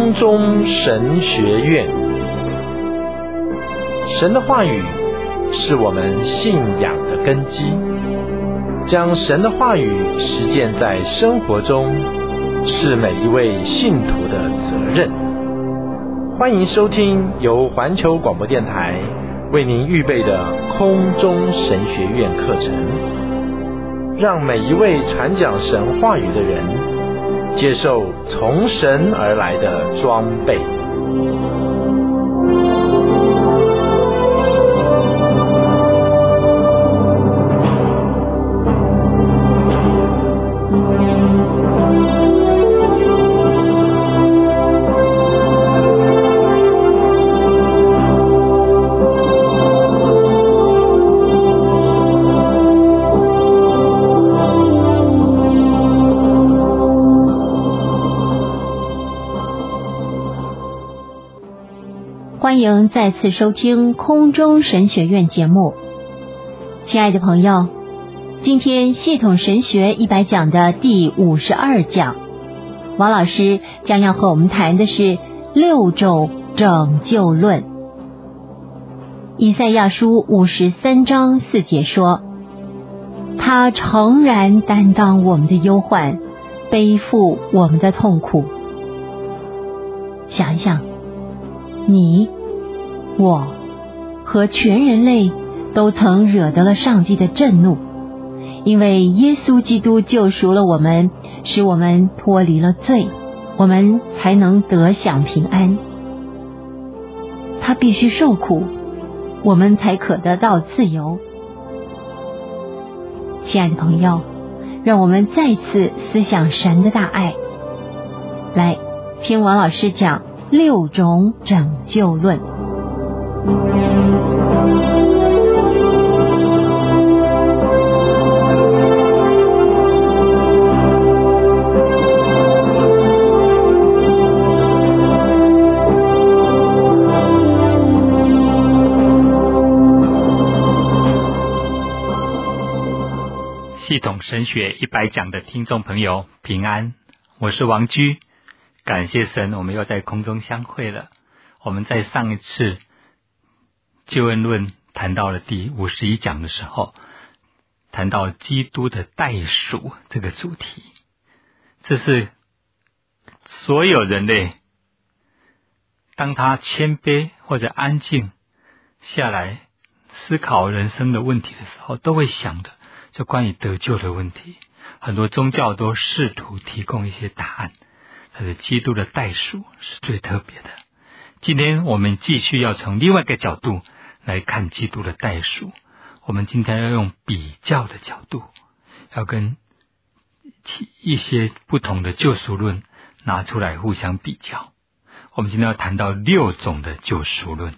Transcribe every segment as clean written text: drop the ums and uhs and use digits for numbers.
空中神学院。神的话语是我们信仰的根基，将神的话语实践在生活中，是每一位信徒的责任。欢迎收听由环球广播电台为您预备的空中神学院课程，让每一位传讲神话语的人接受从神而来的装备。 欢迎再次收听空中神学院节目。亲爱的朋友，今天系统神学100讲的第52讲，王老师将要和我们谈的是6种拯救论。以赛亚书53章4节说，他诚然担当我们的忧患，背负我们的痛苦。想一想，你我和全人类都曾惹得了上帝的震怒，因为耶稣基督救赎了我们，使我们脱离了罪，我们才能得享平安。他必须受苦，我们才可得到自由。亲爱的朋友，让我们再次思想神的大爱。来，听王老师讲6种拯救论。 系统神学100讲的听众朋友平安，我是王居，感谢神，我们又在空中相会了。我们在上一次救恩论谈到了第51讲的时候，谈到基督的代赎这个主题，这是所有人类当他谦卑或者安静下来思考人生的问题的时候都会想的，就关于得救的问题。很多宗教都试图提供一些答案，但是基督的代赎是最特别的。今天我们继续要从另外一个角度来看基督的代赎，我们今天要用比较的角度，要跟一些不同的救赎论拿出来互相比较。我们今天要谈到6种的救赎论。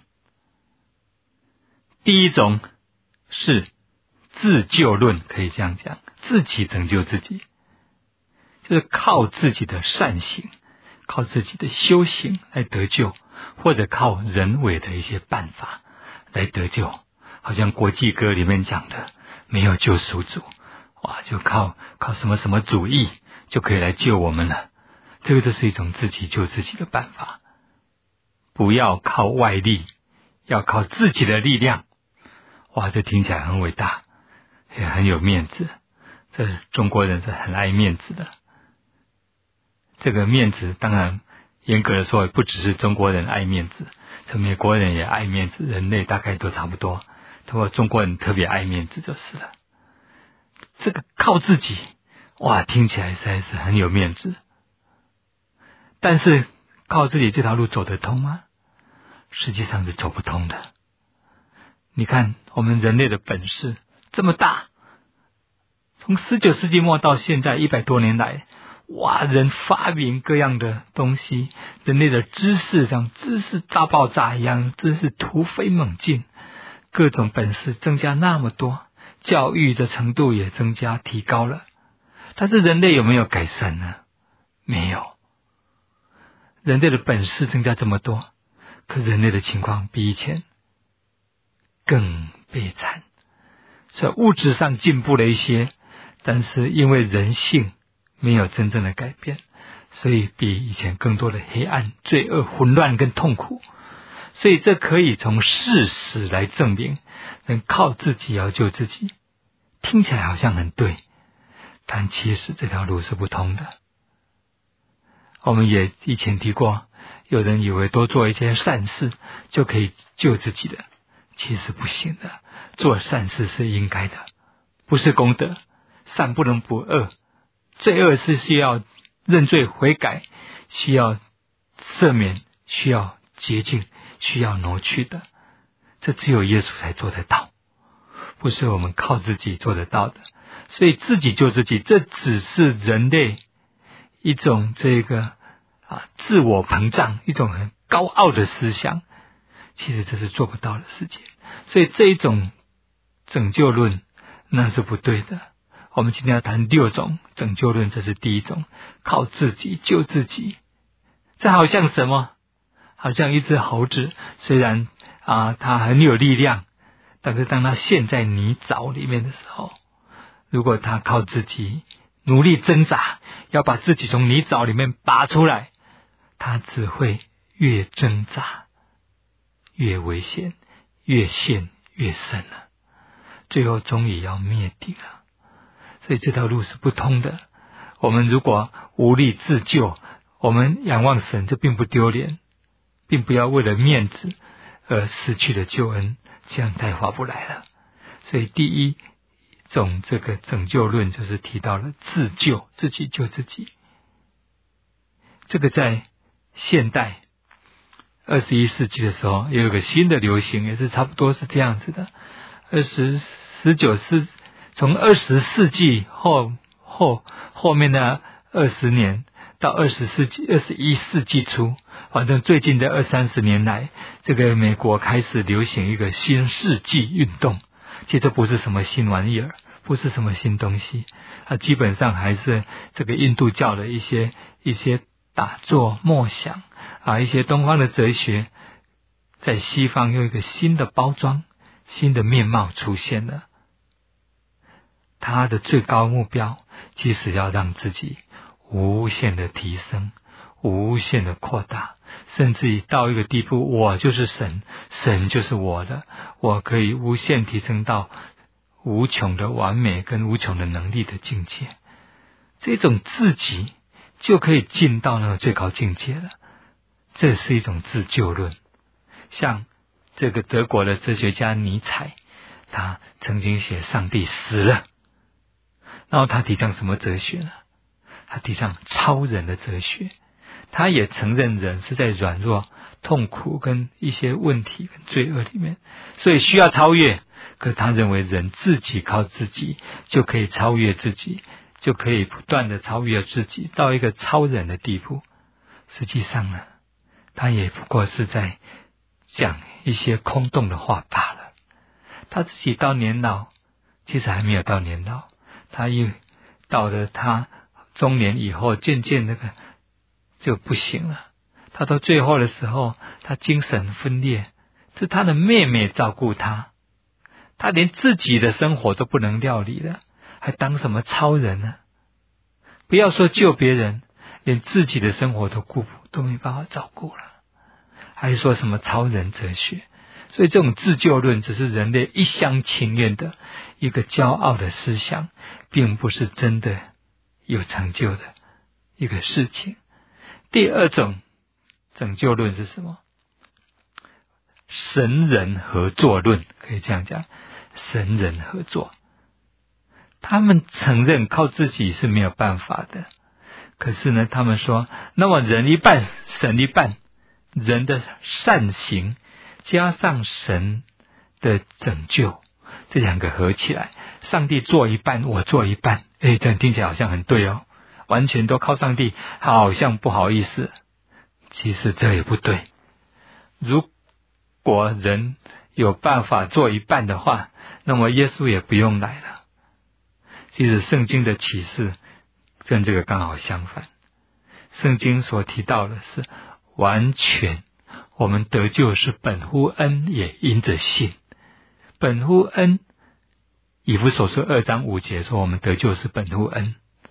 第一种是自救论，可以这样讲，自己拯救自己，就是靠自己的善行，靠自己的修行来得救，或者靠人为的一些办法来得救。好像国际歌里面讲的，没有救赎主，就靠什么什么主义就可以来救我们了。这个就是一种自己救自己的办法，不要靠外力，要靠自己的力量。这听起来很伟大，也很有面子，这中国人是很爱面子的。这个面子当然严格的说不只是中国人爱面子，这美国人也爱面子，人类大概都差不多，不过中国人特别爱面子就是了。这个靠自己，听起来实在是很有面子，但是靠自己这条路走得通吗？实际上是走不通的。你看我们人类的本事这么大，从19世纪末到现在100多年来，人发明各样的东西，人类的知识像知识大爆炸一样，真是突飞猛进，各种本事增加那么多，教育的程度也增加提高了，但是人类有没有改善呢？没有。人类的本事增加这么多，可人类的情况比以前更悲惨。所以物质上进步了一些，但是因为人性没有真正的改变， 所以比以前更多的黑暗、罪恶、混乱跟痛苦。所以这可以从事实来证明，能靠自己要救自己，听起来好像很对，但其实这条路是不通的。我们也以前提过，有人以为多做一些善事就可以救自己的，其实不行的。做善事是应该的，不是功德，善不能补恶，罪恶是需要认罪悔改，需要赦免，需要洁净，需要挪去的。这只有耶稣才做得到，不是我们靠自己做得到的。所以自己救自己，这只是人类一种自我膨胀，一种很高傲的思想，其实这是做不到的事情。所以这一种拯救论那是不对的。我们今天要谈6种拯救论，这是第一种，靠自己救自己。这好像什么？好像一只猴子，虽然它很有力量，但是当它陷在泥沼里面的时候，如果它靠自己努力挣扎，要把自己从泥沼里面拔出来，它只会越挣扎越危险，越陷越深了，最后终于要灭顶了。所以这条路是不通的。我们如果无力自救，我们仰望神，这并不丢脸，并不要为了面子而失去了救恩，这样太划不来了。所以第一种这个拯救论就是提到了自救，自己救自己。这个在现代21世纪的时候也有个新的流行，也是差不多是这样子的。从20世纪后面的20年到21世纪初，反正最近的20-30年来，这个美国开始流行一个新世纪运动。其实这不是什么新玩意儿，不是什么新东西，它基本上还是这个印度教的一些打坐默想一些东方的哲学，在西方用一个新的包装、新的面貌出现了。他的最高目标其实要让自己无限的提升，无限的扩大，甚至于到一个地步，我就是神，神就是我的，我可以无限提升到无穷的完美跟无穷的能力的境界。这种自己就可以进到那个最高境界了。这是一种自救论。像这个德国的哲学家尼采，他曾经写上帝死了，然后他提倡什么哲学呢？他提倡超人的哲学。他也承认人是在软弱、痛苦跟一些问题跟罪恶里面，所以需要超越。可他认为人自己靠自己就可以超越自己，就可以不断的超越自己到一个超人的地步。实际上呢，他也不过是在讲一些空洞的话罢了。他自己到年老，其实还没有到年老，他一到了他中年以后，渐渐就不行了。他到最后的时候，他精神分裂，是他的妹妹照顾他，他连自己的生活都不能料理了，还当什么超人呢？不要说救别人，连自己的生活都没办法照顾了，还说什么超人哲学。所以这种自救论只是人类一厢情愿的一个骄傲的思想，并不是真的有成就的一个事情。第二种拯救论是什么？神人合作论，可以这样讲，神人合作。他们承认靠自己是没有办法的，可是呢，他们说，那么人一半，神一半，人的善行加上神的拯救，这两个合起来，上帝做一半，我做一半，这样听起来好像很对哦，完全都靠上帝，好像不好意思。其实这也不对。如果人有办法做一半的话，那么耶稣也不用来了。其实圣经的启示跟这个刚好相反。圣经所提到的是完全，我们得救是本乎恩，也因着信。本乎恩，以弗所书2章5节说我们得救是本乎恩。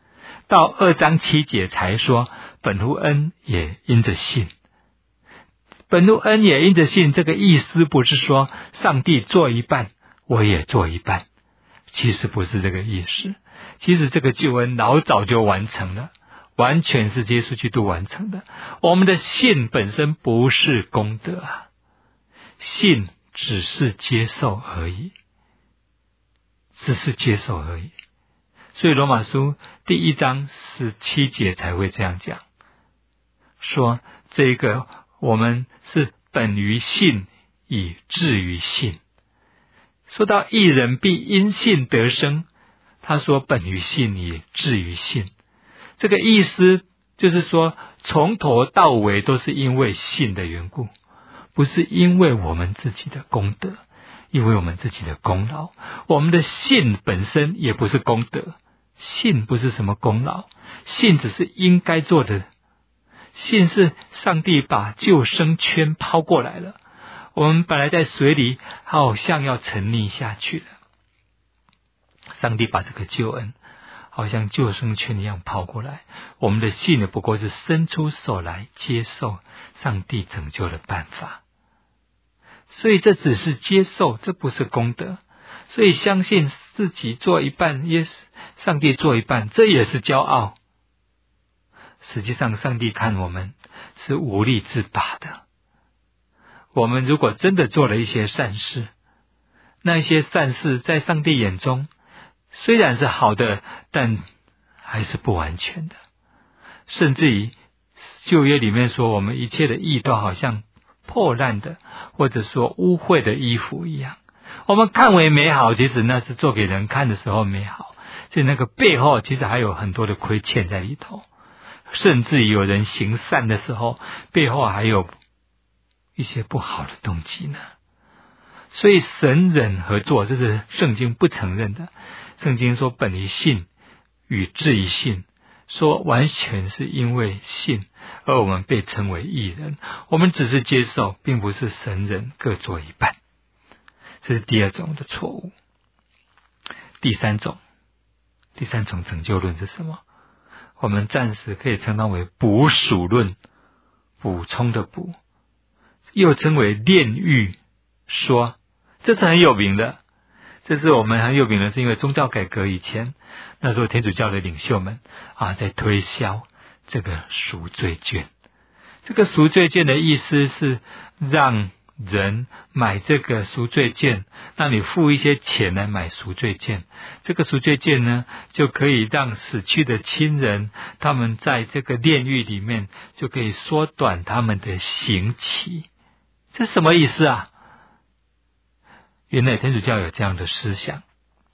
到2章7节才说本乎恩也因着信。本乎恩也因着信，这个意思不是说上帝做一半我也做一半，其实不是这个意思。其实这个救恩老早就完成了，完全是耶稣基督完成的。我们的信本身不是功德啊，信只是接受而已，只是接受而已。所以罗马书第1章17节才会这样讲，说这个我们是本于信以至于信。说到义人必因信得生，他说本于信以至于信，这个意思就是说从头到尾都是因为信的缘故，不是因为我们自己的功德，因为我们自己的功劳。我们的信本身也不是功德，信不是什么功劳，信只是应该做的。信是上帝把救生圈抛过来了，我们本来在水里好像要沉溺下去了，上帝把这个救恩好像救生圈一样抛过来，我们的信呢不过是伸出手来接受上帝拯救的办法。所以这只是接受，这不是功德。所以相信自己做一半，上帝做一半，这也是骄傲。实际上上帝看我们是无力自拔的。我们如果真的做了一些善事，那些善事在上帝眼中虽然是好的，但还是不完全的。甚至于旧约里面说我们一切的义都好像破烂的或者说污秽的衣服一样，我们看为美好，其实那是做给人看的时候美好，所以那个背后其实还有很多的亏欠在里头。甚至有人行善的时候背后还有一些不好的动机呢。所以神人合作，这是圣经不承认的。圣经说本于信与至于信，说完全是因为信而我们被称为义人，我们只是接受，并不是神人各做一半。这是第二种的错误。第三种拯救论是什么？我们暂时可以称它为补属论，补充的补，又称为炼狱说，这是很有名的。这是我们很有名的，是因为宗教改革以前，那时候天主教的领袖们在推销这个赎罪券。这个赎罪券的意思是让人买这个赎罪券，让你付一些钱来买赎罪券。这个赎罪券呢，就可以让死去的亲人，他们在这个炼狱里面就可以缩短他们的刑期。这什么意思啊？原来天主教有这样的思想，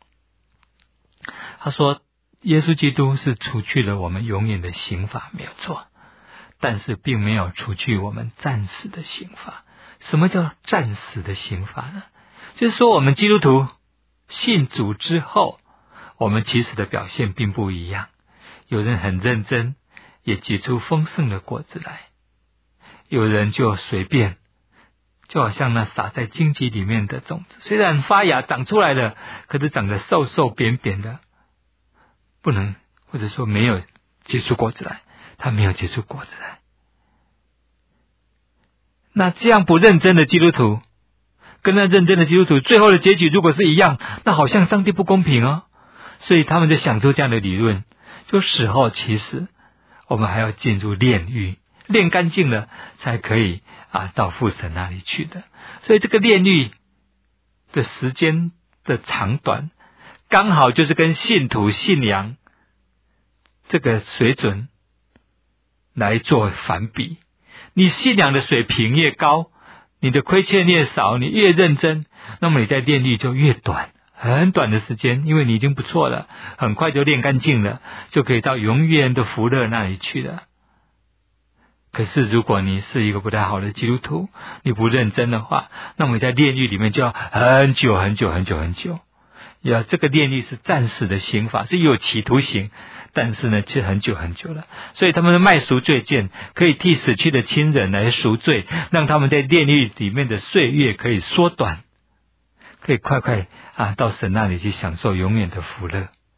他说耶稣基督是除去了我们永远的刑罚，没有错，但是并没有除去我们暂时的刑罚。什么叫暂时的刑罚呢？就是说我们基督徒信主之后，我们其实的表现并不一样。有人很认真，也结出丰盛的果子来；有人就随便，就好像那撒在荆棘里面的种子，虽然发芽长出来了，可是长得瘦瘦扁扁的，不能，或者说没有结出果子来，它没有结出果子来。那这样不认真的基督徒跟那认真的基督徒最后的结局如果是一样，那好像上帝不公平哦。所以他们就想出这样的理论，就死后其实我们还要进入炼狱，炼干净了才可以到父神那里去的。所以这个炼狱的时间的长短刚好就是跟信徒信仰这个水准来做反比。你信仰的水平越高，你的亏欠越少，你越认真，那么你在炼狱就越短，很短的时间，因为你已经不错了，很快就炼干净了，就可以到永远的福乐那里去了。可是如果你是一个不太好的基督徒，你不认真的话，那么你在炼狱里面就要很久很久很久很久。这个炼狱是暂时的刑罚，是有期徒刑，但是呢是很久很久了。所以他们卖赎罪券，可以替死去的亲人来赎罪，让他们在炼狱里面的岁月可以缩短，可以快快到神那里去享受永远的福乐。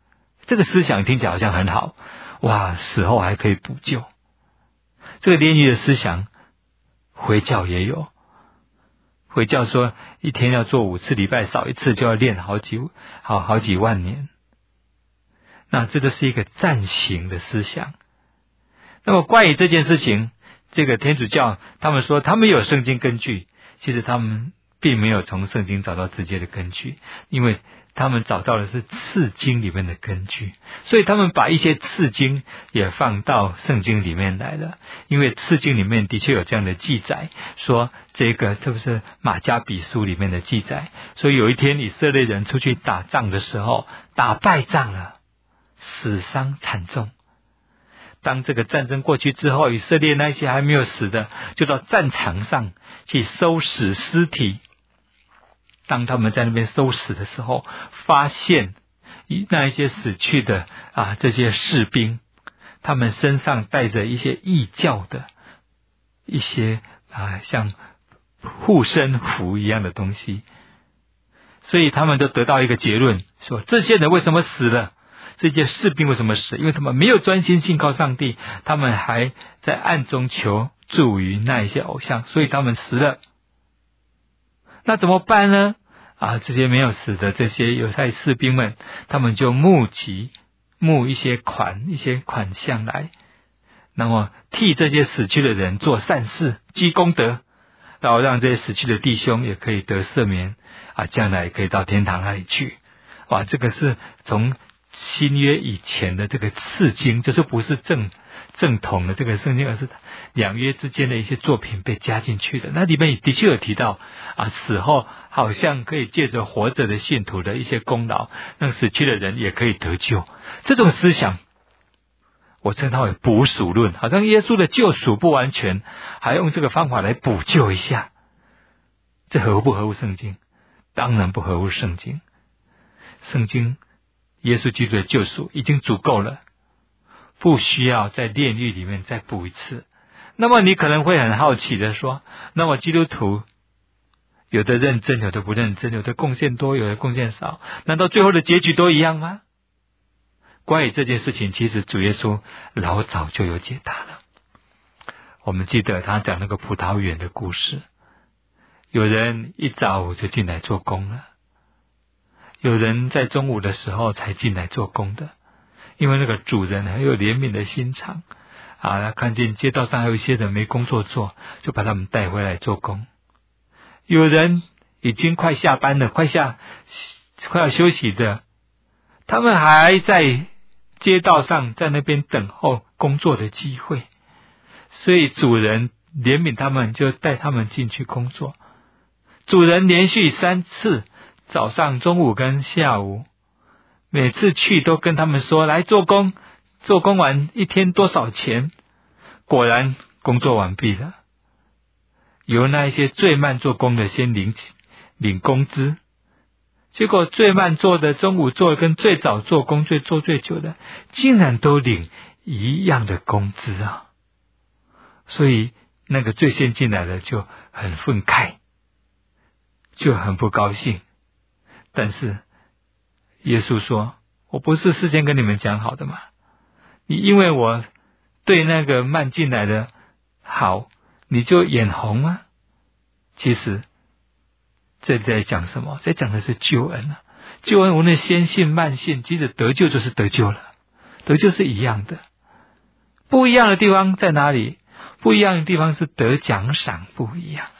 这个思想听起来好像很好，哇，死后还可以补救。这个炼狱的思想，回教也有。回教说一天要做5次，礼拜少1次就要炼好几万年。那这就是一个暂行的思想。那么关于这件事情，这个天主教他们说他们有圣经根据，其实他们并没有从圣经找到直接的根据，因为他们找到的是次经里面的根据，所以他们把一些次经也放到圣经里面来了。因为次经里面的确有这样的记载，说这个是不是马加比书里面的记载，所以有一天以色列人出去打仗的时候，打败仗了，死伤惨重。当这个战争过去之后，以色列那些还没有死的就到战场上去收拾尸体。当他们在那边收拾的时候，发现那一些死去的这些士兵，他们身上带着一些异教的一些像护身符一样的东西，所以他们就得到一个结论，说这些人为什么死了？这些士兵为什么死？因为他们没有专心信靠上帝，他们还在暗中求助于那一些偶像，所以他们死了。那怎么办呢？这些没有死的这些犹太士兵们，他们就募一些款项来，那么替这些死去的人做善事，积功德，然后让这些死去的弟兄也可以得赦免，将来也可以到天堂那里去。哇，这个是从新约以前的这个次经，就是不是正统的这个圣经，而是两约之间的一些作品被加进去的。那里面的确有提到死后好像可以借着活着的信徒的一些功劳，让死去的人也可以得救。这种思想我称它为补赎论，好像耶稣的救赎不完全，还用这个方法来补救一下。这合不合乎圣经？当然不合乎圣经。圣经耶稣基督的救赎已经足够了，不需要在炼狱里面再补一次。那么你可能会很好奇的说，那么基督徒有的认真，有的不认真，有的贡献多，有的贡献少，难道最后的结局都一样吗？关于这件事情，其实主耶稣老早就有解答了。我们记得他讲那个葡萄园的故事，有人一早就进来做工了，有人在中午的时候才进来做工的，因为那个主人很有怜悯的心肠他看见街道上还有一些人没工作做，就把他们带回来做工。有人已经快下班了，快要休息的，他们还在街道上在那边等候工作的机会，所以主人怜悯他们，就带他们进去工作。主人连续3次，早上、中午跟下午，每次去都跟他们说，来做工，做工完一天多少钱。果然工作完毕了，由那一些最慢做工的先领工资，结果最慢做的、中午做的跟最早做工做最久的，竟然都领一样的工资所以那个最先进来的就很愤慨，就很不高兴。但是耶稣说，我不是事先跟你们讲好的吗？你因为我对那个慢进来的好，你就眼红吗？其实这在讲什么？在讲的是救恩救恩无论先信慢信，即使得救就是得救了，得救是一样的。不一样的地方在哪里？不一样的地方是得奖赏不一样。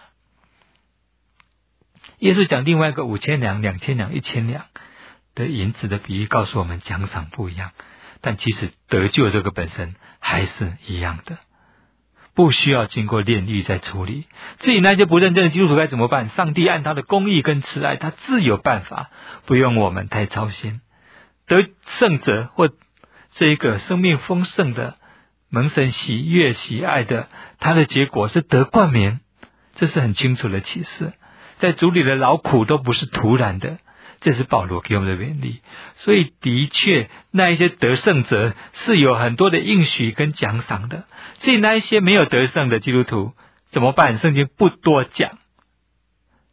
耶稣讲另外一个5000两、2000两、1000两的银子的比喻，告诉我们奖赏不一样，但其实得救这个本身还是一样的，不需要经过炼狱再处理。至于那些不认真的基督徒该怎么办？上帝按他的公义跟慈爱，他自有办法，不用我们太操心。得胜者或这个生命丰盛的、蒙神喜悦喜爱的，他的结果是得冠冕，这是很清楚的启示。在主里的劳苦都不是突然的，这是保罗给我们的勉励。所以的确那一些得胜者是有很多的应许跟奖赏的，至于那一些没有得胜的基督徒怎么办？圣经不多讲，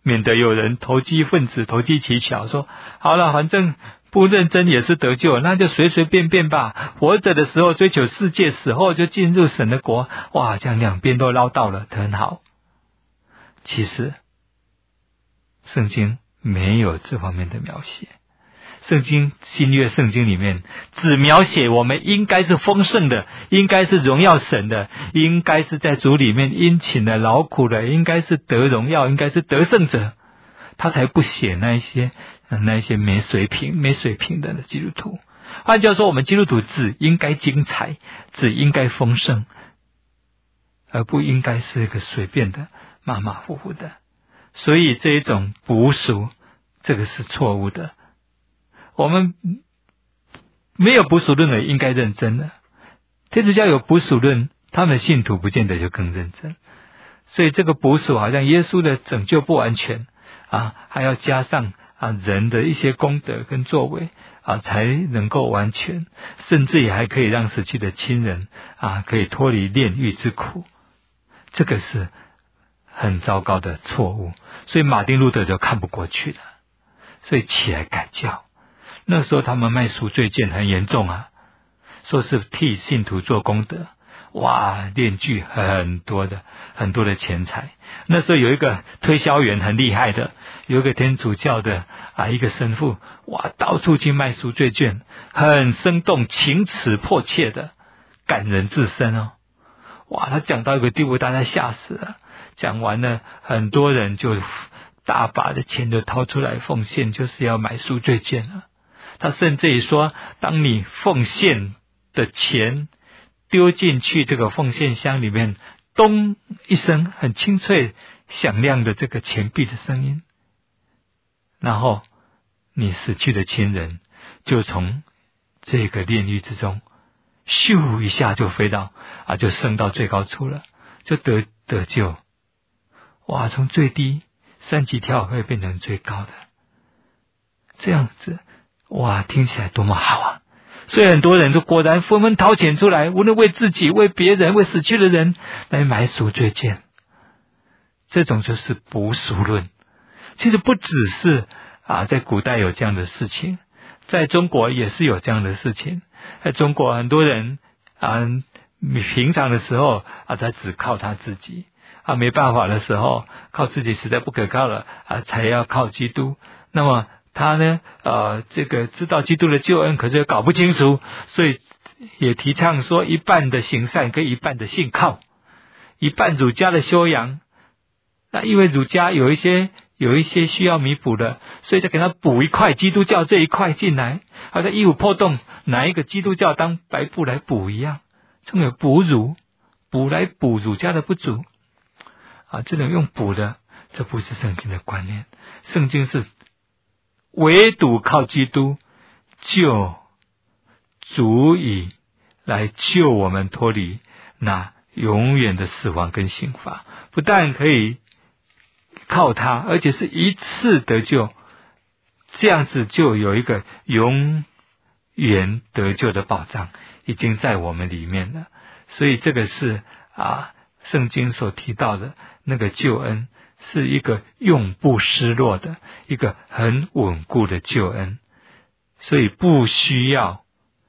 免得有人投机分子投机取巧，说好了，反正不认真也是得救，那就随随便便吧，活着的时候追求世界，死后就进入神的国，哇，这样两边都捞到了，很好。其实圣经没有这方面的描写，圣经新约圣经里面只描写我们应该是丰盛的，应该是荣耀神的，应该是在主里面殷勤的劳苦的，应该是得荣耀，应该是得胜者，他才不写那一些没水平的基督徒。换句话说，我们基督徒只应该精彩，只应该丰盛，而不应该是一个随便的马马虎虎的。所以这一种补赎，这个是错误的。我们没有补赎论的应该认真的，天主教有补赎论，他们的信徒不见得就更认真。所以这个补赎好像耶稣的拯救不完全还要加上人的一些功德跟作为才能够完全，甚至也还可以让死去的亲人可以脱离炼狱之苦。这个是很糟糕的错误，所以马丁路德就看不过去了，所以起来改教。那时候他们卖赎罪券很严重说是替信徒做功德，哇，炼聚很多的钱财。那时候有一个推销员很厉害的，有一个天主教的一个神父，哇，到处去卖赎罪券，很生动，情辞迫切的，感人至深哇，他讲到一个地步，大家吓死了。讲完了，很多人就大把的钱就掏出来奉献，就是要买赎罪券了。他甚至于说，当你奉献的钱丢进去这个奉献箱里面，咚一声很清脆响亮的这个钱币的声音，然后你死去的亲人就从这个炼狱之中咻一下就飞到就升到最高处了，就得救。哇，从最低3级跳可以变成最高的，这样子，哇，听起来多么好所以很多人就果然纷纷掏钱出来，无论为自己、为别人、为死去的人来买赎罪券。这种就是补赎论。其实不只是在古代有这样的事情，在中国也是有这样的事情。在中国很多人平常的时候他只靠他自己没办法的时候，靠自己实在不可靠了才要靠基督。那么他呢这个知道基督的救恩，可是又搞不清楚，所以也提倡说一半的行善跟一半的信靠，一半儒家的修养。那因为儒家有一些需要弥补的，所以就给他补一块基督教这一块进来，好像衣服破洞拿一个基督教当白布来补一样。这种有补来补儒家的不足这种用补的，这不是圣经的观念。圣经是唯独靠基督就足以来救我们脱离那永远的死亡跟刑罚，不但可以靠他，而且是一次得救，这样子就有一个永远得救的保障已经在我们里面了。所以这个是圣经所提到的那个救恩，是一个永不失落的一个很稳固的救恩，所以不需要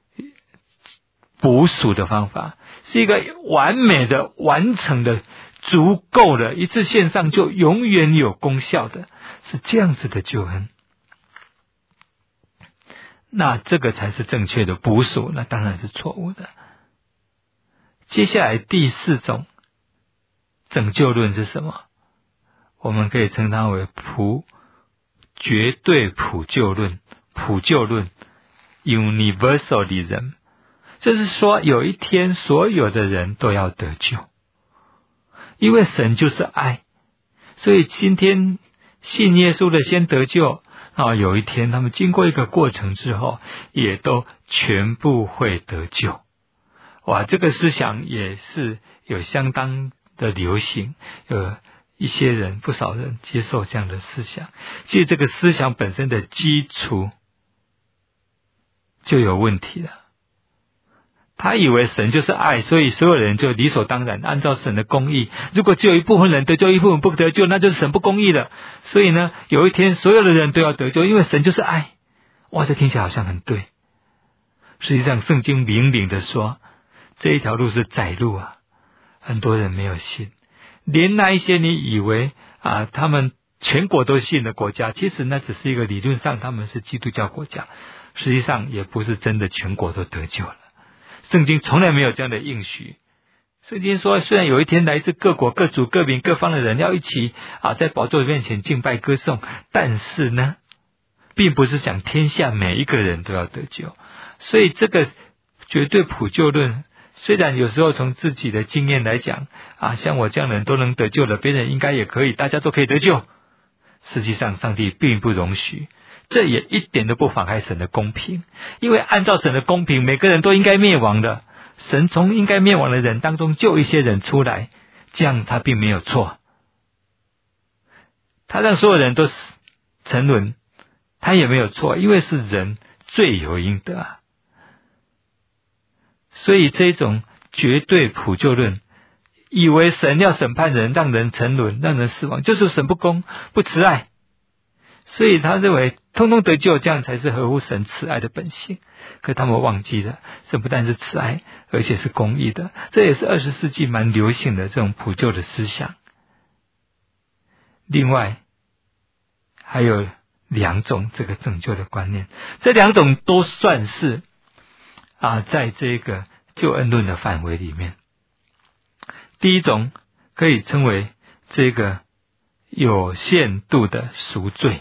补赎的方法，是一个完美的完成的足够的一次献上就永远有功效的，是这样子的救恩。那这个才是正确的补赎，那当然是错误的。接下来第4种拯救论是什么？我们可以称它为绝对普救论 Universalism， 就是说有一天所有的人都要得救，因为神就是爱，所以今天信耶稣的先得救有一天他们经过一个过程之后也都全部会得救。哇，这个思想也是有相当的流行，有一些人不少人接受这样的思想。其实这个思想本身的基础就有问题了。 他以为神就是爱，所以所有人就理所当然按照神的公义，如果只有一部分人得救，一部分不得救，那就是神不公义了。所以呢，有一天所有的人都要得救，因为神就是爱。哇，这听起来好像很对。实际上圣经明明的说，这一条路是窄路啊，很多人没有信。连那一些你以为他们全国都信的国家，其实那只是一个理论上他们是基督教国家，实际上也不是真的全国都得救了。圣经从来没有这样的应许。圣经说，虽然有一天来自各国各族各民各方的人要一起在宝座面前敬拜歌颂，但是呢，并不是讲天下每一个人都要得救。所以这个绝对普救论，虽然有时候从自己的经验来讲像我这样的人都能得救了，别人应该也可以，大家都可以得救。实际上上帝并不容许，这也一点都不妨碍神的公平，因为按照神的公平，每个人都应该灭亡的。神从应该灭亡的人当中救一些人出来，这样他并没有错。他让所有人都沉沦，他也没有错，因为是人罪有应得啊。所以这种绝对普救论，以为神要审判人，让人沉沦，让人死亡，就是神不公不慈爱。所以他认为通通得救，这样才是合乎神慈爱的本性。可他们忘记了，神不但是慈爱，而且是公义的。这也是20世纪蛮流行的这种普救的思想。另外还有2种这个拯救的观念，这2种都算是在这个救恩论的范围里面。第一种可以称为这个有限度的赎罪，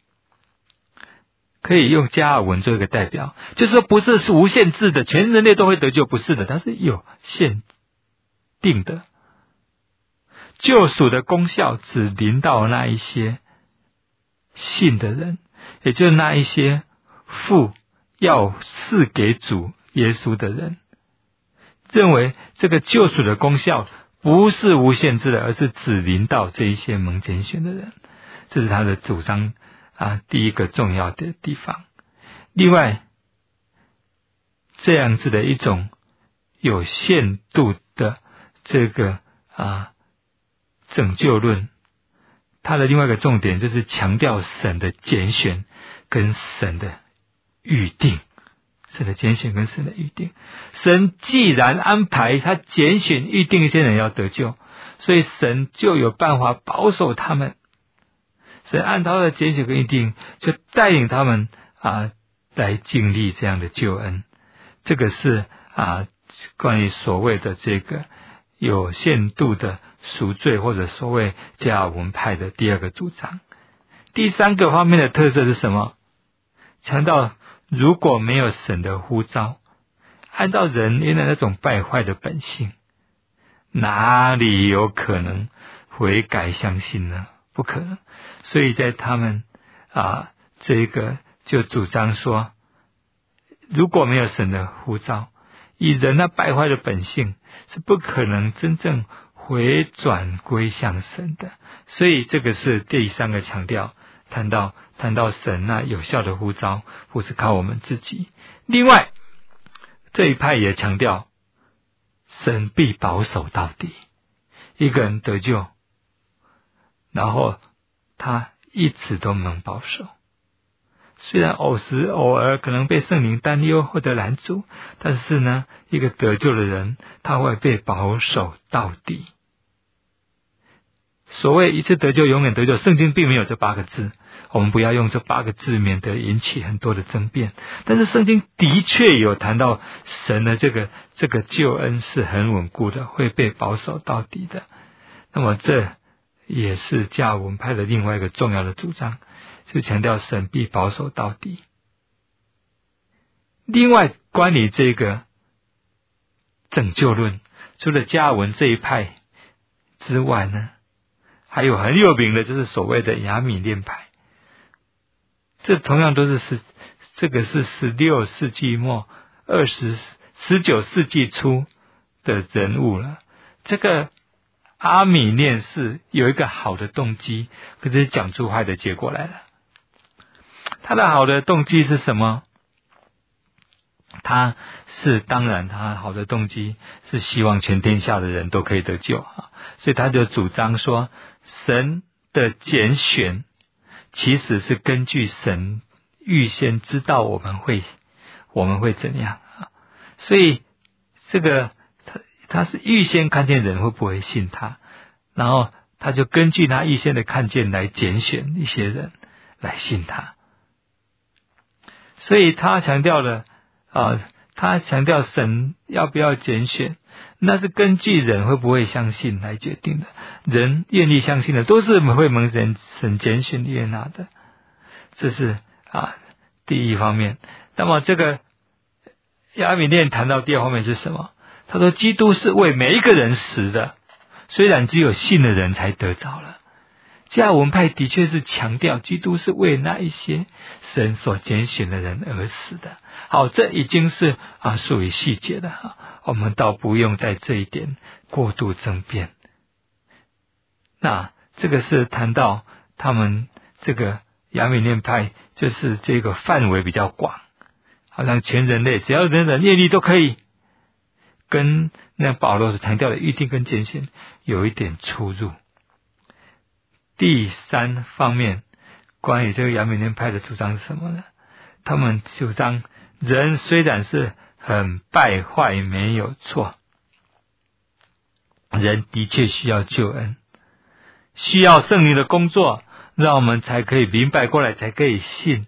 可以用加尔文做一个代表，就是说不是无限制的，全人类都会得救，不是的，它是有限定的。救赎的功效只临到那一些信的人，也就是那一些父要赐给主耶稣的人，认为这个救赎的功效不是无限制的，而是只临到这一些蒙拣选的人。这是他的主张第一个重要的地方。另外，这样子的一种有限度的这个拯救论，它的另外一个重点就是强调神的拣选跟神的预定。神的拣选跟神的预定，神既然安排他拣选预定一些人要得救，所以神就有办法保守他们。神按他的拣选跟预定，就带领他们来经历这样的救恩。这个是关于所谓的这个有限度的赎罪，或者所谓加尔文派的第2个主张。第3个方面的特色是什么？强调如果没有神的呼召，按照人原来那种败坏的本性，哪里有可能悔改相信呢？不可能。所以在他们这个就主张说，如果没有神的呼召，以人那败坏的本性是不可能真正回转归向神的。所以这个是第3个强调，谈到神那有效的呼召不是靠我们自己。另外这一派也强调神必保守到底，一个人得救，然后他一直都能保守。虽然偶尔可能被圣灵担忧或者拦阻，但是呢，一个得救的人他会被保守到底。所谓一次得救永远得救，圣经并没有这8个字，我们不要用这8个字，免得引起很多的争辩。但是圣经的确有谈到神的这个救恩是很稳固的，会被保守到底的。那么这也是加尔文派的另外一个重要的主张，就强调神必保守到底。另外关于这个拯救论，除了加尔文这一派之外呢，还有很有名的就是所谓的亚米念派。这同样都是这个是16世纪末19世纪初的人物了。这个阿米念是有一个好的动机，可是讲出坏的结果来了。他的好的动机是什么？ 他是当然他好的动机是希望全天下的人都可以得救啊，所以他就主张说神的拣选其实是根据神预先知道我们会怎样啊，所以这个他是预先看见人会不会信他，然后他就根据他预先的看见来拣选一些人来信他。所以他强调了他强调神要不要拣选，那是根据人会不会相信来决定的。人愿意相信的都是会蒙神拣选悦纳的，这是第一方面。那么这个亚米念谈到第二方面是什么？他说基督是为每一个人死的，虽然只有信的人才得着了。加尔文派的确是强调基督是为那一些神所拣选的人而死的。好，这已经是属于细节的我们倒不用在这一点过度争辩。那这个是谈到他们这个亚米念派，就是这个范围比较广，好像全人类只要人的业力都可以，跟那保罗所强调的预定跟拣选有一点出入。第三方面，关于这个亚米念派的主张是什么呢？他们主张人虽然是很败坏没有错，人的确需要救恩，需要圣灵的工作，让我们才可以明白过来，才可以信，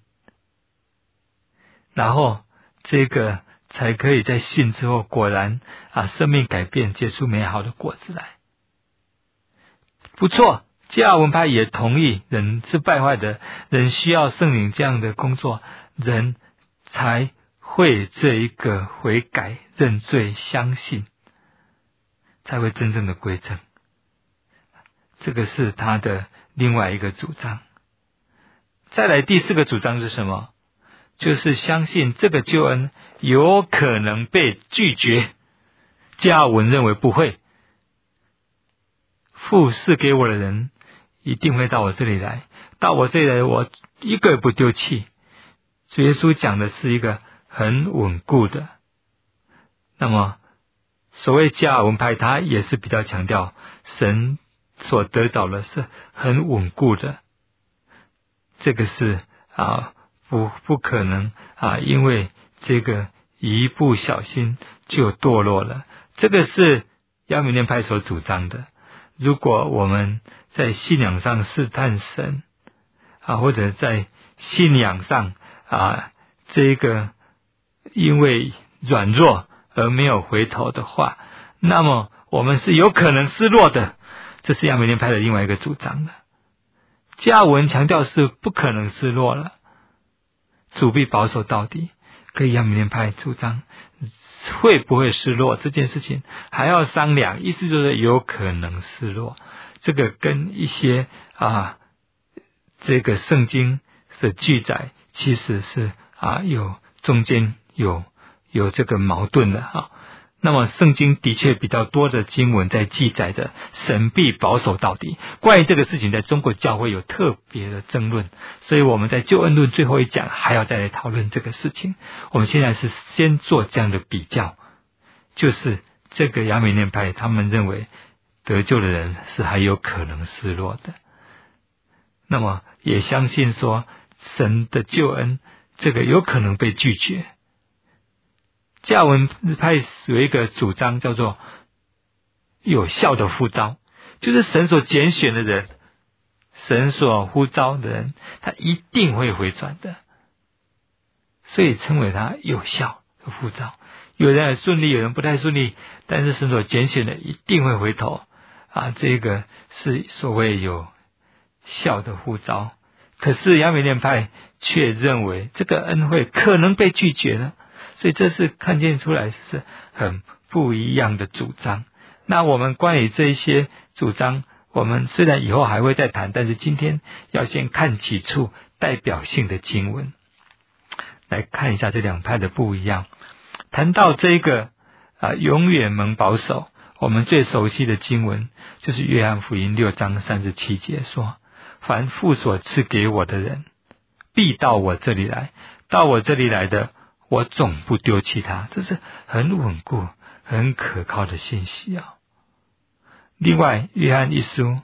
然后这个才可以在信之后果然生命改变，结出美好的果子来。不错，加尔文派也同意人是败坏的，人需要圣灵这样的工作，人才会这一个悔改认罪相信，才会真正的归正。这个是他的另外一个主张。再来第四个主张是什么？就是相信这个救恩有可能被拒绝。加尔文认为不会，父赐给我的人一定会到我这里来，到我这里来我一个也不丢弃。主耶稣讲的是一个很稳固的。那么所谓加尔文派，他也是比较强调神所得着的是很稳固的，这个是不可能因为这个一不小心就堕落了。这个是亚米念派所主张的。如果我们在信仰上试探神或者在信仰上这个因为软弱而没有回头的话，那么我们是有可能失落的。这是亚米念派的另外一个主张的。加尔文强调是不可能失落了，主必保守到底。跟亚米念派主张会不会失落这件事情还要商量，意思就是有可能失落。这个跟一些这个圣经的记载其实是有中间有这个矛盾的那么圣经的确比较多的经文在记载着神必保守到底。关于这个事情在中国教会有特别的争论，所以我们在救恩论最后一讲还要再来讨论这个事情。我们现在是先做这样的比较，就是这个亚米念派他们认为得救的人是还有可能失落的，那么也相信说神的救恩这个有可能被拒绝。加尔文派有一个主张叫做有效的呼召，就是神所拣选的人，神所呼召的人，他一定会回转的，所以称为他有效的呼召。有人很顺利，有人不太顺利，但是神所拣选的一定会回头这个是所谓有效的呼召。可是亚米念派却认为这个恩惠可能被拒绝了，所以这是看见出来是很不一样的主张。那我们关于这些主张，我们虽然以后还会再谈，但是今天要先看几处代表性的经文，来看一下这两派的不一样。谈到这个永远蒙保守，我们最熟悉的经文就是约翰福音6章37节说，凡父所赐给我的人必到我这里来，到我这里来的我总不丢弃他，这是很稳固很可靠的信息啊。另外约翰一书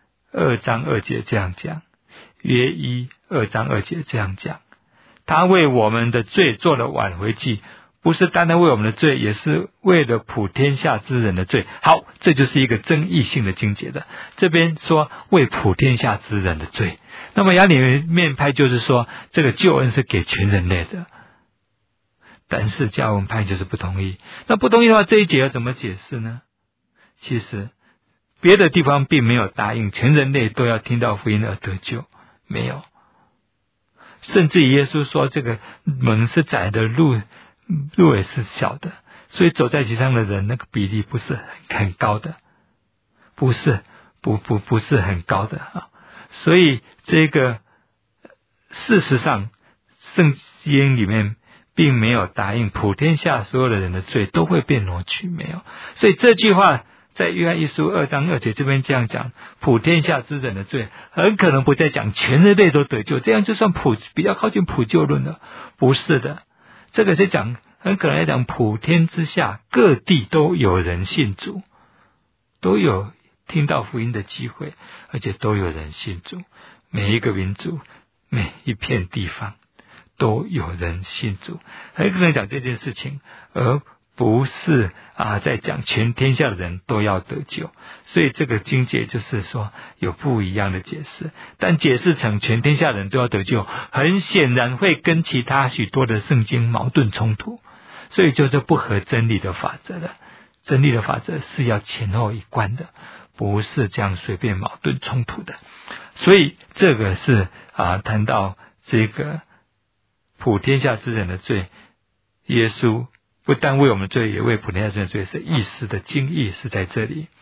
2章2节这样讲，约1 2章2节这样讲，他为我们的罪做了挽回祭，不是单单为我们的罪，也是为了普天下之人的罪。好，这就是一个争议性的经节的。这边说为普天下之人的罪，那么亚里面派就是说这个救恩是给全人类的，但是加尔文派就是不同意。那不同意的话，这一节要怎么解释呢？其实别的地方并没有答应全人类都要听到福音而得救，没有。甚至于耶稣说这个门是窄的，路也是小的，所以走在其上的人那个比例不是很高的，不是很高的啊。所以这个事实上圣经里面并没有答应普天下所有的人的罪都会被挪去，没有。所以这句话在约翰一书2章2节这边这样讲，普天下之人的罪很可能不再讲全人类都得救，这样就算比较靠近普救论了，不是的。这个是讲很可能来讲普天之下各地都有人信主，都有听到福音的机会，而且都有人信主，每一个民族每一片地方都有人信主，很可能讲这件事情，而不是在讲全天下的人都要得救。所以这个经节就是说有不一样的解释，但解释成全天下人都要得救，很显然会跟其他许多的圣经矛盾冲突，所以就是不合真理的法则的。真理的法则是要前后一贯的，不是这样随便矛盾冲突的。所以这个是谈到这个普天下之人的罪，耶稣不但为我们的罪，也为普天下之人的罪，是意思的经义是在这里。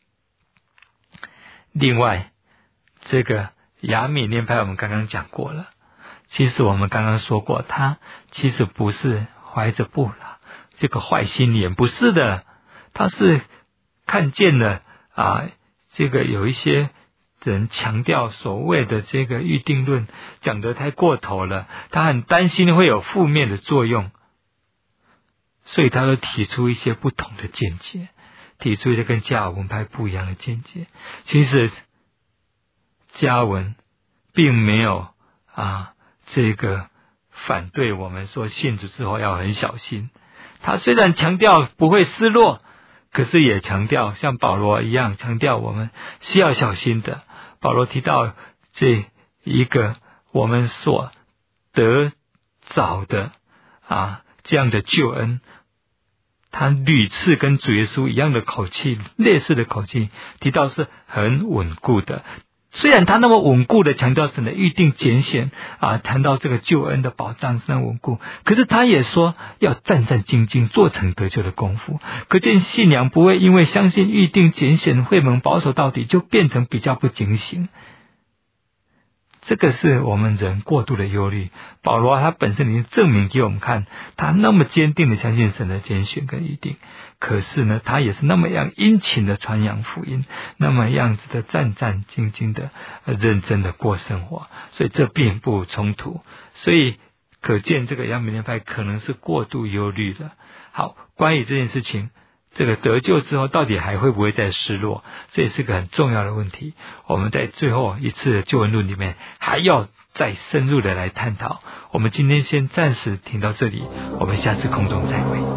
另外这个亚米念派我们刚刚讲过了，其实我们刚刚说过，他其实不是怀着这个坏心眼，不是的，他是看见了这个有一些人强调所谓的这个预定论讲得太过头了，他很担心会有负面的作用，所以他就提出一些不同的见解，提出一些跟加尔文派不一样的见解。其实加尔文并没有这个反对我们说信主之后要很小心，他虽然强调不会失落，可是也强调像保罗一样强调我们是要小心的。保罗提到这一个我们所得早的这样的救恩，他屡次跟主耶稣一样的口气，类似的口气，提到是很稳固的。虽然他那么稳固的强调神的预定拣选谈到这个救恩的保障是那么稳固，可是他也说要战战兢兢，做成得救的功夫。可见信仰不会因为相信预定拣选会蒙保守到底就变成比较不警醒，这个是我们人过度的忧虑。保罗他本身已经证明给我们看，他那么坚定的相信神的拣选跟预定，可是呢他也是那么样殷勤的传扬福音，那么样子的战战兢兢的认真的过生活，所以这并不冲突。所以可见这个亚米念派可能是过度忧虑的。好，关于这件事情，这个得救之后到底还会不会再失落，这也是个很重要的问题。我们在最后一次的救恩论里面还要再深入的来探讨。我们今天先暂时停到这里，我们下次空中再会。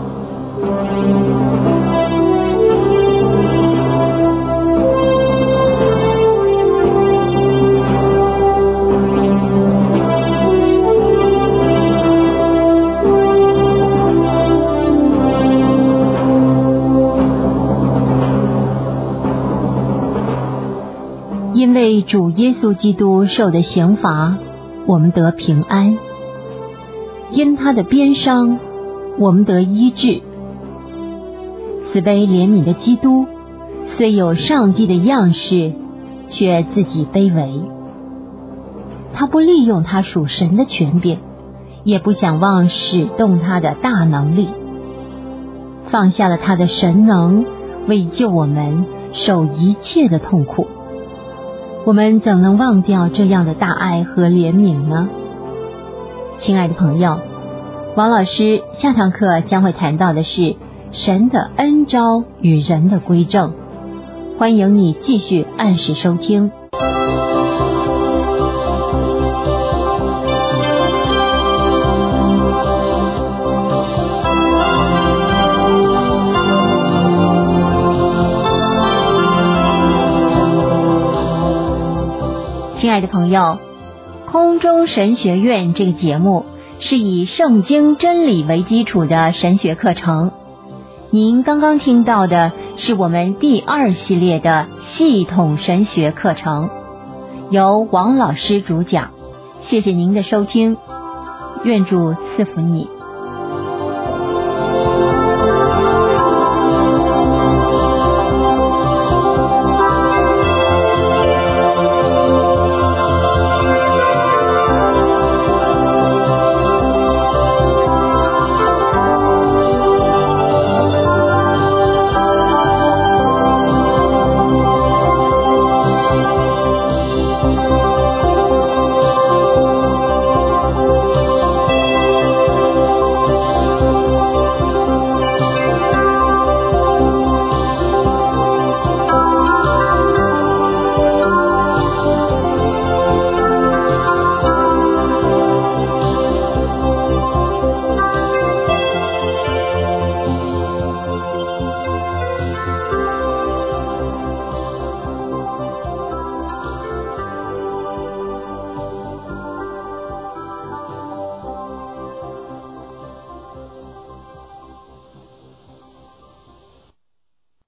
因为主耶稣基督受的刑罚，我们得平安；因他的鞭伤，我们得医治。慈悲怜悯的基督，虽有上帝的样式，却自己卑微。他不利用他属神的权柄，也不想望使动他的大能力，放下了他的神能，为救我们受一切的痛苦。我们怎能忘掉这样的大爱和怜悯呢？亲爱的朋友， 王老师下堂课将会谈到的是神的恩召与人的归正，欢迎你继续按时收听。亲爱的朋友，空中神学院这个节目是以圣经真理为基础的神学课程。您刚刚听到的是我们第2系列的系统神学课程，由王老师主讲。谢谢您的收听，愿主赐福你。